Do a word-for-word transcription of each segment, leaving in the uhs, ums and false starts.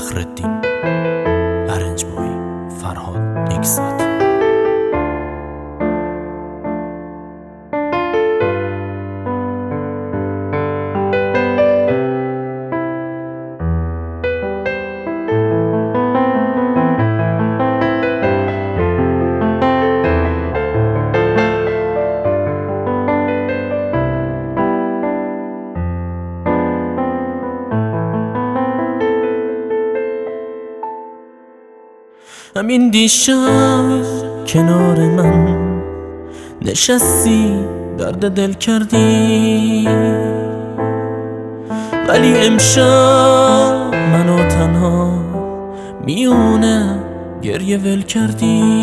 فخرالدین. ارنج بوی فرهاد نیکزاد. همین دیشب کنار من نشستی، درد دل کردی، ولی امشب منو تنها میونه گریه ول کردی.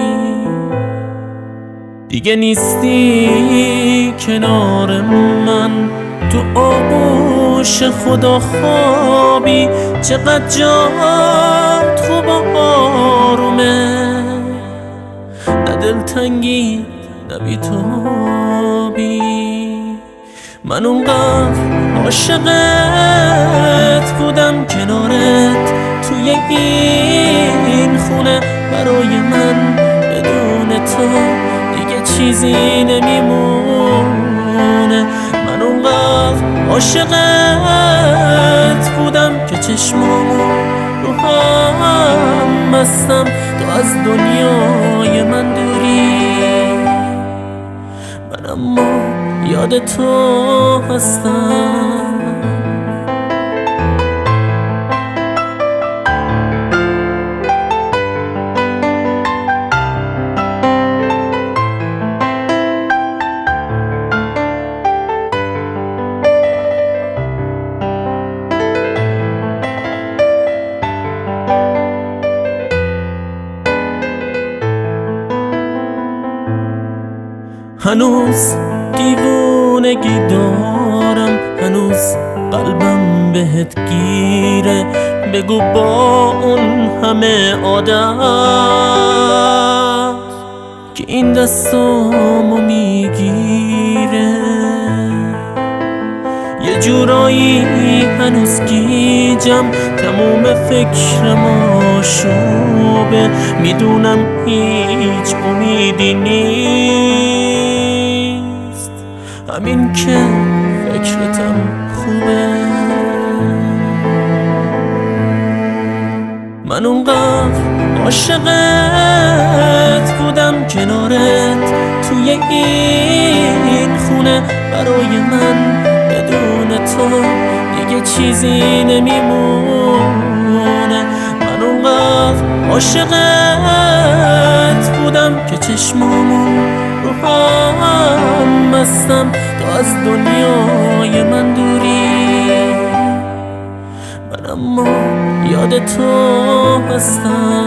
دیگه نیستی کنار من، تو آغوش خدا خوابی. چقدر جات خوب و آرومه، نه دلتنگی نه بی‌تابی. من اونقدر عاشقت بودم کنارت توی این خونه. برای من بدون تو دیگه چیزی نمیمونه. من اونقدر عاشقت بودم که چشمامو رو هم بستم. تو از دنیای من دوری، من اما یاد تو هستم. هنوز دیوونگی دارم، هنوز قلبم بهت گیره. بگو با اون همه عادت که این دستامو میگیره. یه جورایی هنوز گیجم، تموم فکرم آشوبه. میدونم هیچ امیدی نیست، همین که فکرتم خوبه. من اونقدر عاشقت بودم کنارت توی این خونه. برای من بدون تو دیگه چیزی نمیمونه. من اونقدر عاشقت بودم که چشمامو رو هم بستم. تو از دنیای من دوری، من اما یاد تو هستم.